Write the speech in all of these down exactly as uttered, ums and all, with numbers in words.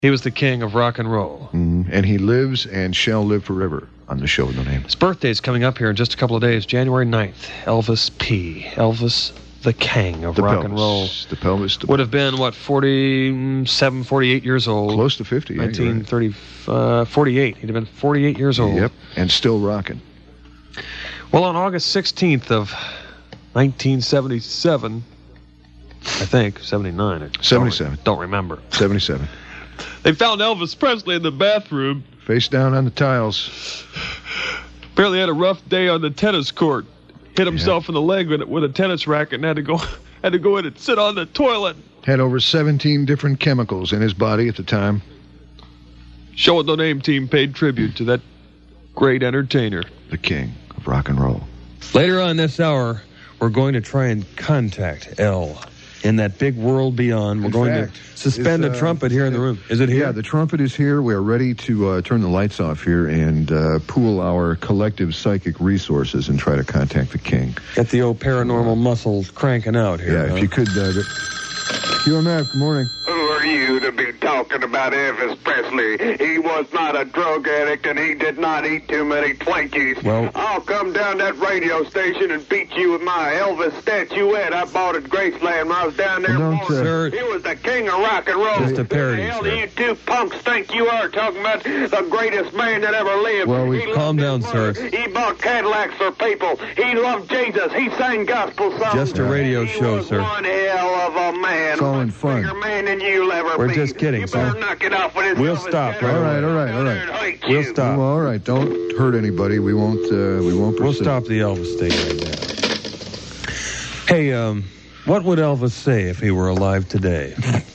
He was the king of rock and roll. Mm, and he lives and shall live forever on the show with no name. His birthday's coming up here in just a couple of days, January ninth. Elvis P. Elvis the king of the rock pelvis. and roll. The pelvis. The Would have been, what, forty-seven, forty-eight years old. Close to fifty. Yeah, nineteen thirty, uh, forty-eight. He'd have been forty-eight years old. Yep, and still rocking. Well, on August sixteenth of nineteen seventy-seven, I think, seventy-nine. I seventy-seven. Don't, don't remember. seventy-seven. They found Elvis Presley in the bathroom. Face down on the tiles. Apparently had a rough day on the tennis court. Hit himself yeah. in the leg with, with a tennis racket and had to go had to go in and sit on the toilet. Had over seventeen different chemicals in his body at the time. Show with No Name team paid tribute to that great entertainer. The king of rock and roll. Later on this hour, we're going to try and contact El in that big world beyond. We're in going fact, to suspend is, a uh, trumpet here in the room. Is it here? Yeah, the trumpet is here. We are ready to uh, turn the lights off here and uh, pool our collective psychic resources and try to contact the king. Get the old paranormal muscles cranking out here. Yeah, huh? if you could. Uh, Q M F, good morning. Who are you to be talking about Elvis Presley? He was not a drug addict, and he did not eat too many Twinkies. Well, I'll come down that radio station and beat you with my Elvis statuette I bought at Graceland when I was down there. Well, in don't, Florida. uh, He was the king of rock and roll. Just a parody, Who the hell sir. do you two punks think you are talking about the greatest man that ever lived? Well, we- He calm loved down, his sir. mother. He bought Cadillacs for people. He loved Jesus. He sang gospel songs. Just a radio he show, was sir. one hell of a man. It's all in Much fun. bigger man than you'll ever We're be. just kidding, you sir. better knock it off with his We'll Elvis stop Presley. right All right, all right, all right. Down there and hate We'll you. stop. Well, all right, don't hurt anybody. We won't. Uh, we won't. We'll pursue. stop the Elvis thing right now. Hey, um, what would Elvis say if he were alive today?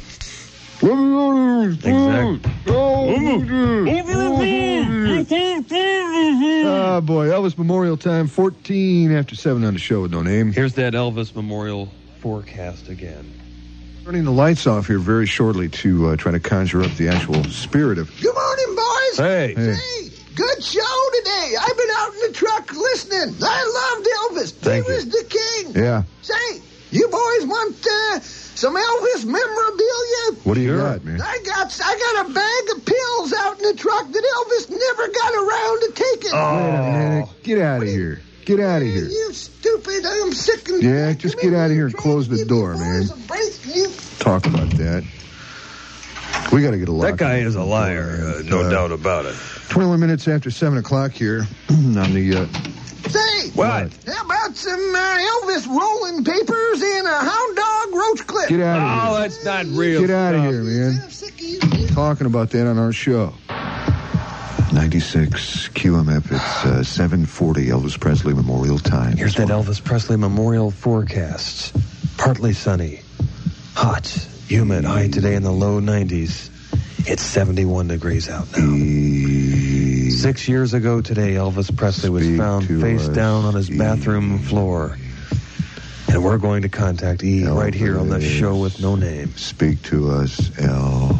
Exactly. Oh, boy. Elvis Memorial Time, fourteen after seven on the show with no name. Here's that Elvis Memorial forecast again. Turning the lights off here very shortly to uh, try to conjure up the actual spirit of... Good morning, boys. Hey. Hey. Hey, good show today. I've been out in the truck listening. I loved Elvis. Thank he you. was the king. Yeah. Say, you boys want uh, some Elvis memorabilia? What do you Sure. got, man? I got I got a bag of pills out in the truck that Elvis never got around to taking. Oh. Wait a minute. Get out of here. Get out of here. You stupid. I'm sick and Yeah, just get out of here and close the door, man. You Talk about that. We got to get a lock. That guy is a liar, uh, no Uh, doubt about it. twenty-one minutes after seven o'clock here on the... Uh, say, What? how about some uh, Elvis rolling papers and a hound dog roach clip? get out of Oh, here. that's not real. Get out of stuff. here, man. I'm sick of you. Talking about that on our show. ninety-six Q M F. It's uh, seven forty Elvis Presley Memorial Time. Here's that Elvis Presley Memorial forecast. Partly sunny, hot, humid, high today in the low nineties. It's seventy-one degrees out now. E- Six years ago today, Elvis Presley was Speak found to face us, down on his E. bathroom floor. And we're going to contact E right here on the Elvis. show with no name. Speak to us, L.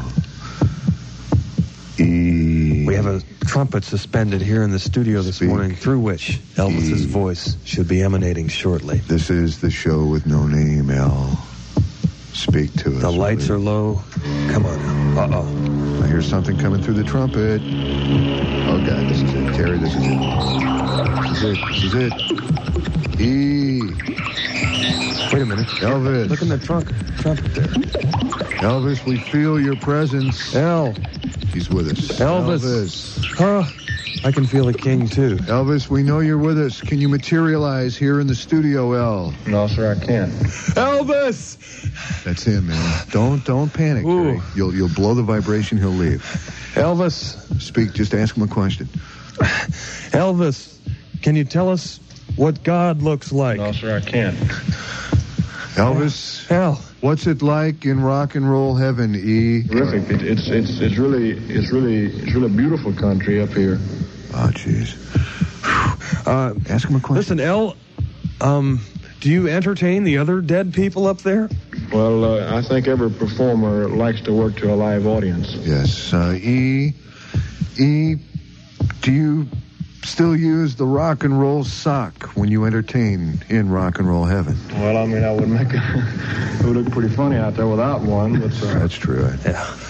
E. We have a trumpet suspended here in the studio this Speak. morning through which Elvis's E. voice should be emanating shortly. This is the show with no name, L. Speak to us. The lights are low. Come on now. Uh-oh. I hear something coming through the trumpet. Oh, God, this is it. Terry, this is it. This is it. This is it. E. Wait a minute. Elvis. Look in the trunk. Trumpet there. Elvis, we feel your presence. El. He's with us. Elvis. Elvis. Oh, I can feel the king, too. Elvis, we know you're with us. Can you materialize here in the studio, El? No, sir, I can't. Elvis! That's him, man. Don't don't panic. Ooh. Terry. You'll you'll blow the vibration. He'll leave. Elvis. Speak. Just ask him a question. Elvis, can you tell us what God looks like? No, sir, I can't. Elvis, Hell. what's it like in rock and roll heaven? E. Terrific. It, it's it's it's really it's really it's really a beautiful country up here. Oh, jeez. Uh, Ask him a question. listen, El, um, do you entertain the other dead people up there? Well, uh, I think every performer likes to work to a live audience. Yes. Uh, e. E. Do you still use the rock and roll sock when you entertain in rock and roll heaven? Well, I mean, I would make a, it would look pretty funny out there without one, but uh, That's true. Yeah.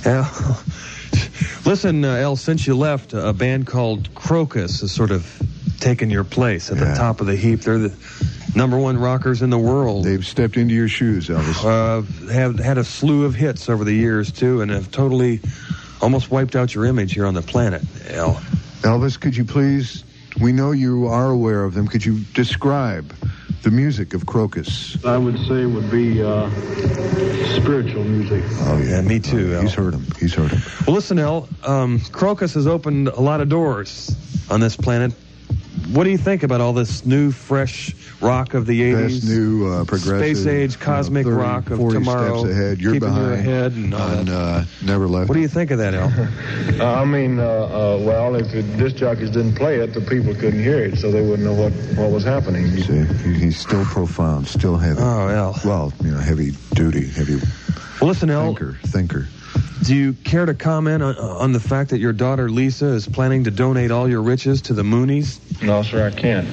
Al, listen, uh, El, since you left, a band called Crocus has sort of taken your place at Yeah. the top of the heap. They're the number one rockers in the world. They've stepped into your shoes, Elvis. Uh, have had a slew of hits over the years, too, and have totally almost wiped out your image here on the planet, Al. Elvis, could you please, we know you are aware of them, could you describe the music of Crocus? I would say would be uh, spiritual music. Oh, Yeah, me too, Al. He's heard him. He's heard him. Well, listen, El, um, Crocus has opened a lot of doors on this planet. What do you think about all this new, fresh rock of the eighties? Best new uh, progressive. Space age, cosmic you know, thirty, rock of forty tomorrow. steps ahead. You're keeping behind. you ahead and all on, that. uh, Never Left. What do you think of that, El? Uh, I mean, uh, uh, well, if the disc jockeys didn't play it, the people couldn't hear it, so they wouldn't know what, what was happening. See, he- he's still profound, still heavy. Oh, El. Well, you know, heavy duty, heavy Well, listen, El, thinker, thinker. do you care to comment on, on the fact that your daughter Lisa is planning to donate all your riches to the Moonies? No, sir, I can't.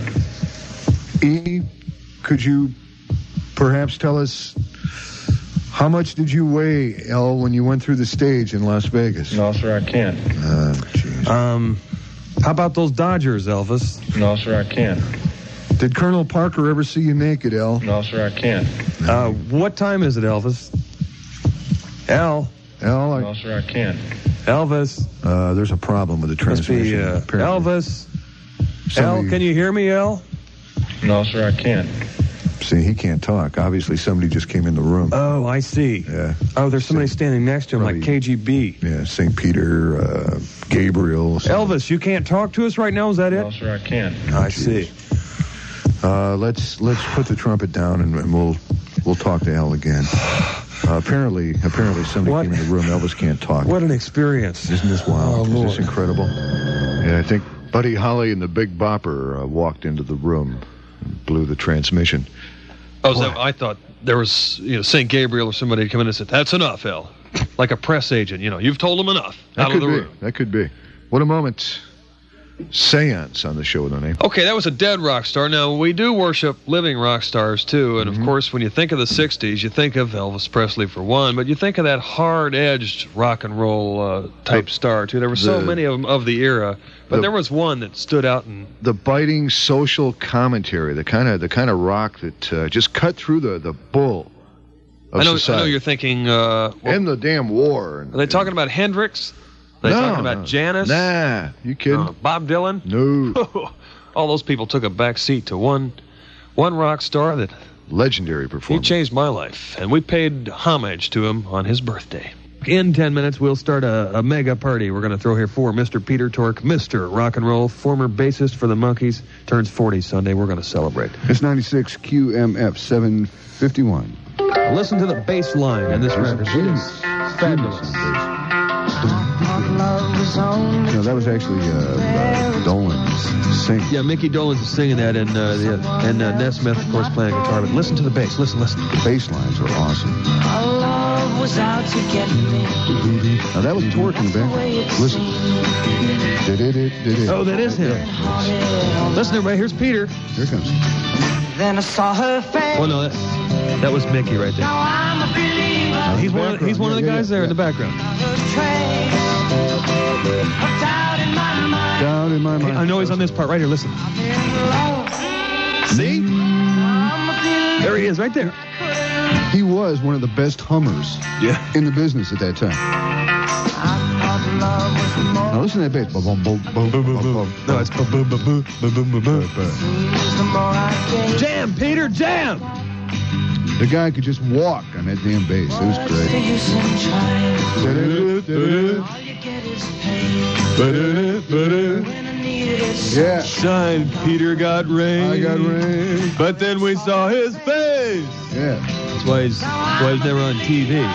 E, could you perhaps tell us how much did you weigh, L, when you went through the stage in Las Vegas? No, sir, I can't. Uh, jeez. Um, how about those Dodgers, Elvis? No, sir, I can't. Did Colonel Parker ever see you naked, L? No, sir, I can't. Uh, what time is it, Elvis? El, L, I, No, sir, I can't. Elvis. uh, there's a problem with the Must be transmission. uh, apparently. Elvis. Somebody- El, can you hear me, El? No, sir, I can't. See, he can't talk. Obviously, somebody just came in the room. Oh, I see. Yeah. Oh, there's somebody standing next to him, like Probably- K G B. Yeah, Saint Peter, uh, Gabriel. something. Elvis, you can't talk to us right now? Is that No, it? sir, I can't. I geez. see. Uh, let's let's put the trumpet down and, and we'll we'll talk to Al again. Uh, apparently, apparently somebody What? came in the room. Elvis can't talk. What an experience. Isn't this wild? Oh, Isn't Lord. this incredible? Yeah, I think Buddy Holly and the Big Bopper uh, walked into the room and blew the transmission. Oh, so I thought there was, you know, Saint Gabriel or somebody come in and said, "That's enough, El." Like a press agent, you know, you've told him enough. That Out could of the be. room. That could be. What a moment. Seance on the show with no name. Okay, that was a dead rock star. Now, we do worship living rock stars, too. And, Mm-hmm. of course, when you think of the sixties, you think of Elvis Presley, for one. But you think of that hard-edged rock and roll uh, type The- star, too. There were so the- many of them of the era. But the- there was one that stood out. And The biting social commentary, the kind of the kind of rock that uh, just cut through the the bull of I know, I society. know you're thinking, uh, well, and the damn war. And, are they talking about Hendrix? Are they No, talking about no. Janis? Nah, you kidding? Uh, Bob Dylan? No. All those people took a back seat to one one rock star that Legendary he performance. changed my life, and we paid homage to him on his birthday. In ten minutes, we'll start a, a mega party. We're going to throw here for Mister Peter Tork, Mister Rock and Roll, former bassist for the Monkees, turns forty Sunday. We're going to celebrate. It's ninety-six Q M F seven fifty-one. Listen to the bass line in this record. It is fabulous. No, that was actually uh, uh, Dolan's singing. Yeah, Mickey Dolenz is singing that, and uh, the, and uh, Nesmith, of course, playing guitar. But listen to the bass. Listen, listen. The bass lines are awesome. Our love was out to get me. Now, that was Torque in the back. Listen. Did-it-it-did-it. Oh, that is him. Listen, everybody. Here's Peter. Here it comes. Then I saw her face. Oh no, that, that was Mickey right there. Now I'm a believer. Uh, he's one. Of, he's one of the Yeah, yeah, guys there yeah. in the background. Her trace of doubt in my mind. Down in my mind. I know he's on this part right here. Listen. See? I'm a believer. There he is, right there. He was one of the best hummers Yeah. in the business at that time. I thought love was more. Now, listen to that bass. Boom, boom, boom, boom, boom, boom. No, it's boom, boom, boom, boom, boom, boom, boom, boom. The more I gave. Jam, Peter, jam. The guy could just walk on that damn bass. It was The great. use in trying. Da-da-da-da-da. All you get is pain. When I needed it. Yeah. Shine, Peter got rain. I got rain. But then we saw his face. Yeah. That's why he's, that's why he's never on T V.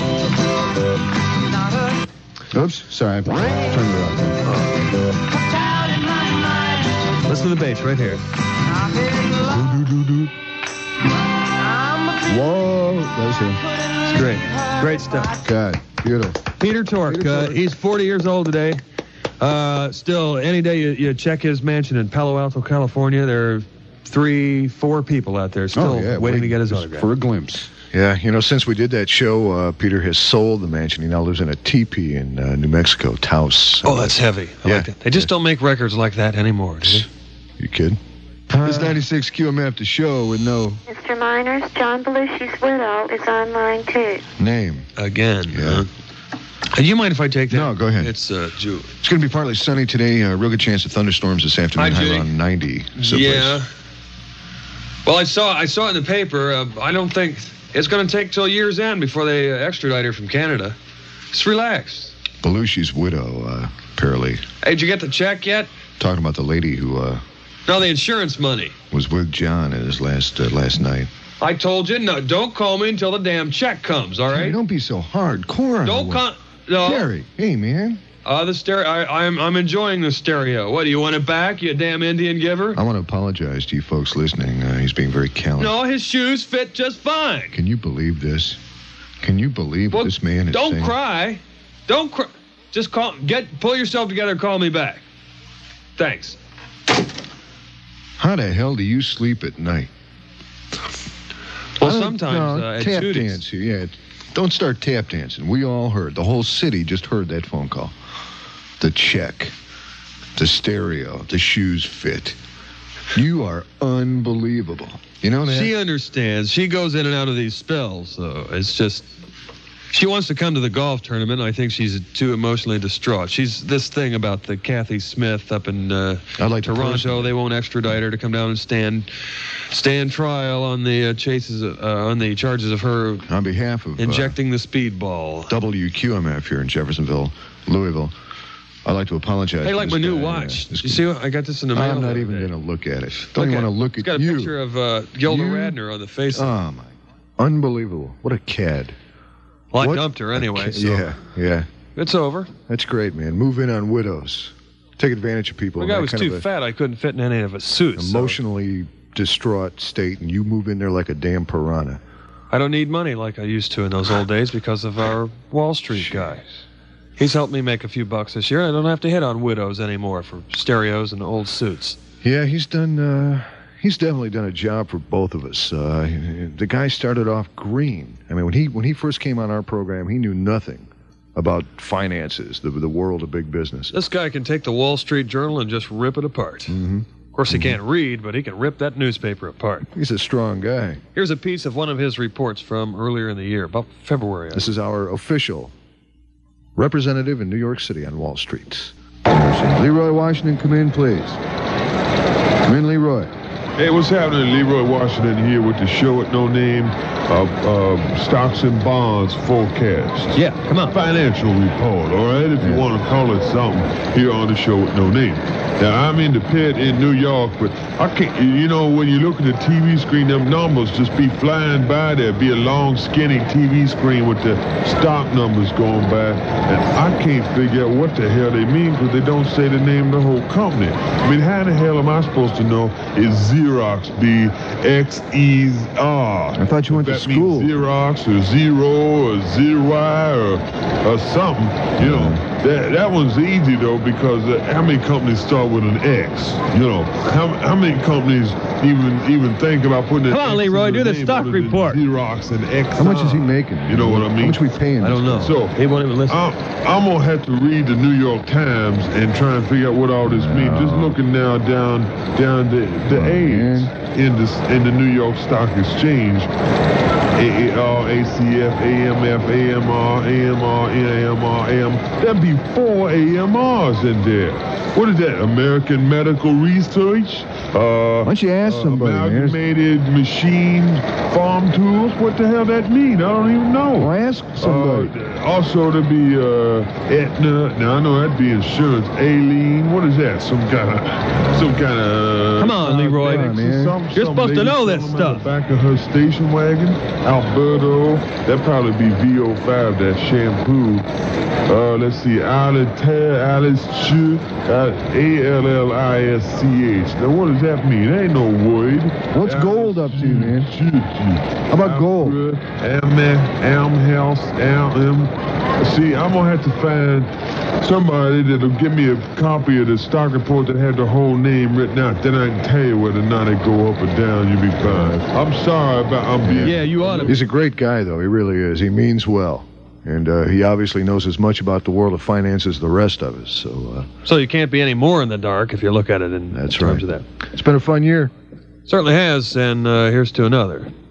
Oops. Sorry. I turned it off. Doubt in my mind. Listen to the bass right here. I'm in love. Do-do-do-do. I'm a believer. Whoa. That was him. It's great. Great stuff. God. Beautiful. Peter Tork, Peter uh, Tork. he's forty years old today. Uh, still, any day you, you check his mansion in Palo Alto, California, there are three, four people out there still oh, yeah. waiting Wait to get his just autograph. For a glimpse. Yeah, you know, since we did that show, uh, Peter has sold the mansion. He now lives in a teepee in uh, New Mexico, Taos. Oh, that's heavy. I Yeah. like that. They just don't make records like that anymore, do they? You kid? This ninety-six Q M F, the show with no Mister Miners, John Belushi's widow is online too. name. Again. Yeah. Huh? Do you mind if I take that? No, go ahead. It's uh, Julie. It's going to be partly sunny today. A uh, real good chance of thunderstorms this afternoon. Hi, High Judy. around ninety. someplace. Yeah. Well, I saw I saw it in the paper. Uh, I don't think it's going to take till year's end before they uh, extradite her from Canada. Just relax. Belushi's widow, uh, apparently. Hey, did you get the check yet? Talking about the lady who uh, No, the insurance money. was with John at his last uh, last night. I told you, no, don't call me until the damn check comes, all Hey, right? don't be so hardcore. on Don't the- come. No. Gary, hey, man. Uh, the stereo. I, I'm I'm enjoying the stereo. What, do you want it back, you damn Indian giver? I want to apologize to you folks listening. Uh, he's being very callous. No, his shoes fit just fine. Can you believe this? Can you believe Well, what this man is don't saying? cry. Don't cry. Just call. Get. Pull yourself together. Call me back. Thanks. How the hell do you sleep at night? Well, I don't- sometimes no, uh, at tap Tootie's. dance. Yeah, don't start tap dancing. We all heard. The whole city just heard that phone call. The check, the stereo, the shoes fit. You are unbelievable. You know that? She understands. She goes in and out of these spells, so it's just. She wants to come to the golf tournament. I think she's too emotionally distraught. She's this thing about the Kathy Smith up in uh, I'd like to Toronto. personally- They won't extradite her to come down and stand stand trial on the uh, chases uh, on the charges of her On behalf of uh, injecting the speedball. W Q M F here in Jeffersonville, Louisville, I'd like to apologize. Hey, to like this my new guy, uh, watch. this you see, what? I got this in the mail. I'm the not other even day. going to look at it. Don't even Look want to at- look it's at got a you. picture of uh, Gilda You- Radner on the face. of it. Oh, my. Unbelievable. What a cad. Well, I What dumped her a anyway, ca- so Yeah, yeah. it's over. That's great, man. Move in on widows. Take advantage of people. The in guy that was kind too of a fat. I couldn't fit in any of his suits. so emotionally distraught state, and you move in there like a damn piranha. I don't need money like I used to in those old days because of our Wall Street guy. He's helped me make a few bucks this year. I don't have to hit on widows anymore for stereos and old suits. Yeah, he's done. Uh, he's definitely done a job for both of us. Uh, the guy started off green. I mean, when he when he first came on our program, he knew nothing about finances, the the world of big business. This guy can take the Wall Street Journal and just rip it apart. Mm-hmm. Of course, he can't read, but he can rip that newspaper apart. He's a strong guy. Here's a piece of one of his reports from earlier in the year, about February. I This is our official representative in New York City on Wall Street. Leroy Washington, come in, please. Come in, Leroy. Hey, what's happening? Leroy Washington here with the show at no name, uh, uh, stocks and bonds forecast. Yeah, come on. Financial report, all right, if you Yeah. want to call it something, here on the show at no name. Now, I'm in the pit in New York, but I can't, you know, when you look at the T V screen, them numbers just be flying by. There'd be a long, skinny T V screen with the stock numbers going by, and I can't figure out what the hell they mean because they don't say the name of the whole company. I mean, how the hell am I supposed to know is Xerox be X E R? I thought you went to That school. means Xerox or Zero or Zero or, or something, you know. That, that one's easy, though, because uh, how many companies start with an X? You know, how, how many companies even even think about putting an Come on, X Leroy, in do their the name stock other than report. Xerox and X. How much is he making? You know what I mean? How much we paying? I don't know. So, he won't even listen. I'm, I'm going to have to read the New York Times and try and figure out what all this means. Just looking now down down the, the A's in, this, in the New York Stock Exchange. A A R, A C F, A M F, A M R, A M R, N A M R, A M. That'd be four A M Rs in there. What is that? American Medical Research? Uh, Why don't you ask uh, somebody, man? Amalgamated Machine Farm Tools? What the hell that mean? I don't even know. Well, ask somebody. Uh, also, to be uh, Aetna. Now I know that'd be insurance. Aileen. What is that? Some kind of, some kind of. Come on, Leroy. Come on, man. Some, You're some supposed to lady know this selling 'em out stuff. the Back of her station wagon. Alberto. That'd probably be V O five. That shampoo. Uh, let's see. Alice Alice Ch. A L L I S C H. Now what does that mean? Ain't no word. What's gold up to, man? How about gold? Am Am House Am. See, I'm gonna have to find somebody that'll give me a copy of the stock report that had the whole name written out. Then I can tell you whether or not it go up or down. You'll be fine. I'm sorry about I'm being... Yeah, you ought to. He's a great guy, though. He really is. He means well. And uh, he obviously knows as much about the world of finance as the rest of us. So uh, so you can't be any more in the dark if you look at it in that's terms right. of that. It's been a fun year. Certainly has, and uh, here's to another.